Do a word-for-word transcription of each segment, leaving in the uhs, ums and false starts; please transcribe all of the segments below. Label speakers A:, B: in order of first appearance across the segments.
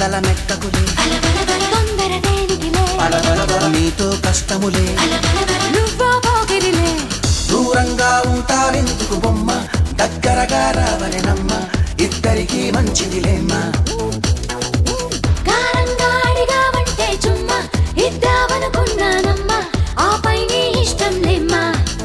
A: అందల మెక్కకులే
B: తొందర దేనికిలే
A: నీతో కష్టములే
B: నువ్వో పోకిరిలే
A: దూరంగా ఉంటావెందుకు బొమ్మ దగ్గరగా రావలెనమ్మ ఇద్దరికి మంచిదిలేమ్మా
B: కారంగా అడిగావంటే చుమ్మా ఇద్దామనుకున్నానమ్మా ఆపై నీ ఇష్టం లేమ్మా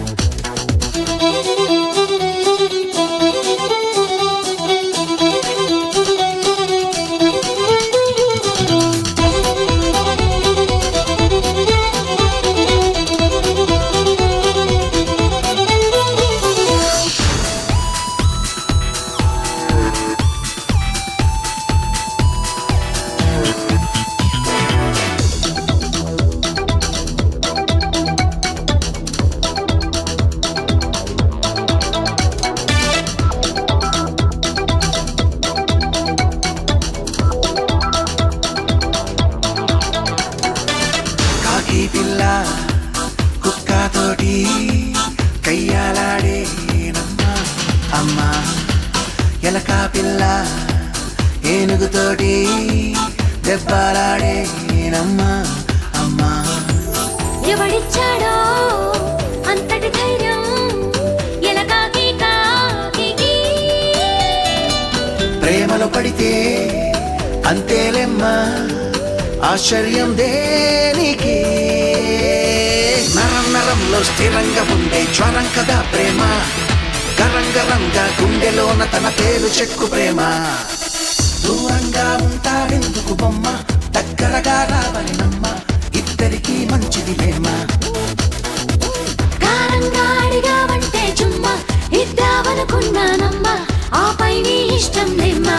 A: కాకి పిల్ల కుక్కతోటి కయ్యాలాడేనమ్మా అమ్మా ఎలక పిల్ల ఏనుగుతోటి దెబ్బలాడేనమ్మా అమ్మా
B: ఎవడిచ్చాడో అంతటి ధైర్యం ఎలకాకి కాకి
A: ప్రేమలో పడితే అంతేలేమ్మా ఆశ్చర్యం దేనికి నరం నరంలో స్థిరంగా ఉండే జ్వరం కదా ప్రేమ గరంగరంగా గుండెలోన తన పేరు చెక్కు ప్రేమ దూరంగా ఉంటావెందుకు బొమ్మ దగ్గరగా రావలెనమ్మ ఇద్దరికి మంచిది ప్రేమ
B: కారంగా అడిగావంటే చుమ్మా ఇద్దామనుకున్నానమ్మా ఆపై నీ ఇష్టం లేమ్మా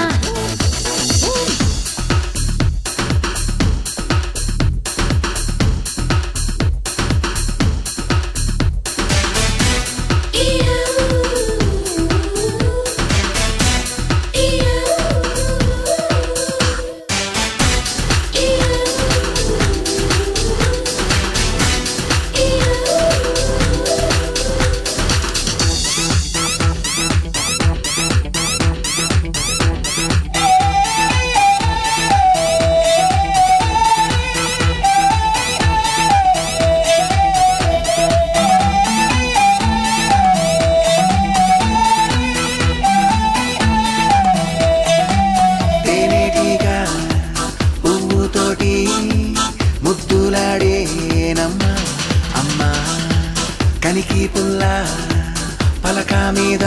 A: ముద్దులాడేనమ్మా అమ్మా కనికి పుల్ల పలక మీద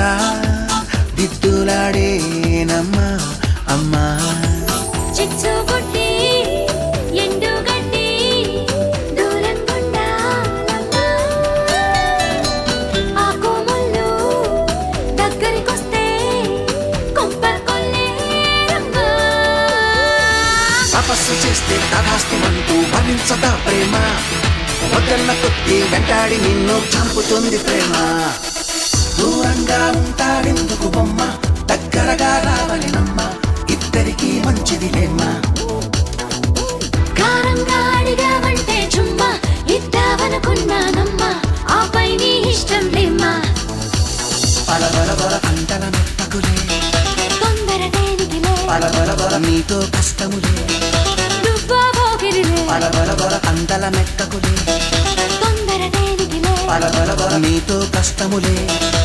A: దిద్దులాడేనమ్మా అమ్మా
B: చిచ్చు బుట్టి ఎండు గడ్డి దూరం కొండాలమ్మా ఆకు ముళ్ళు దగ్గరికొస్తే కొంపర్ కొల్లేరమ్మా
A: తపస్సు చేస్తే తదాస్తిమంటూ భరించదా ప్రేమ వదన్న కొద్ది వెంటాడి నిన్ను చంపుతుంది ప్రేమ దూరంగా ఉంటావెందుకు బొమ్మ దగ్గరగా రావలెనమ్మ ఇద్దరికి మంచిదిలేమ్మా
B: కారంగా అడిగావంటే చుమ్మా ఇద్దామనుకున్నానమ్మా ఆపై నీ ఇష్టం లేమ్మా
A: పలబల బల అంతల మెత్తకులే
B: తొందర దేనికిలే
A: పలబల బల నీతో కష్టములే
B: నువ్వో పోకిరిలే
A: పలబల బల అందల మెక్కకులే
B: తొందర దేనికిలే
A: పలబల బల నీతో కష్టములే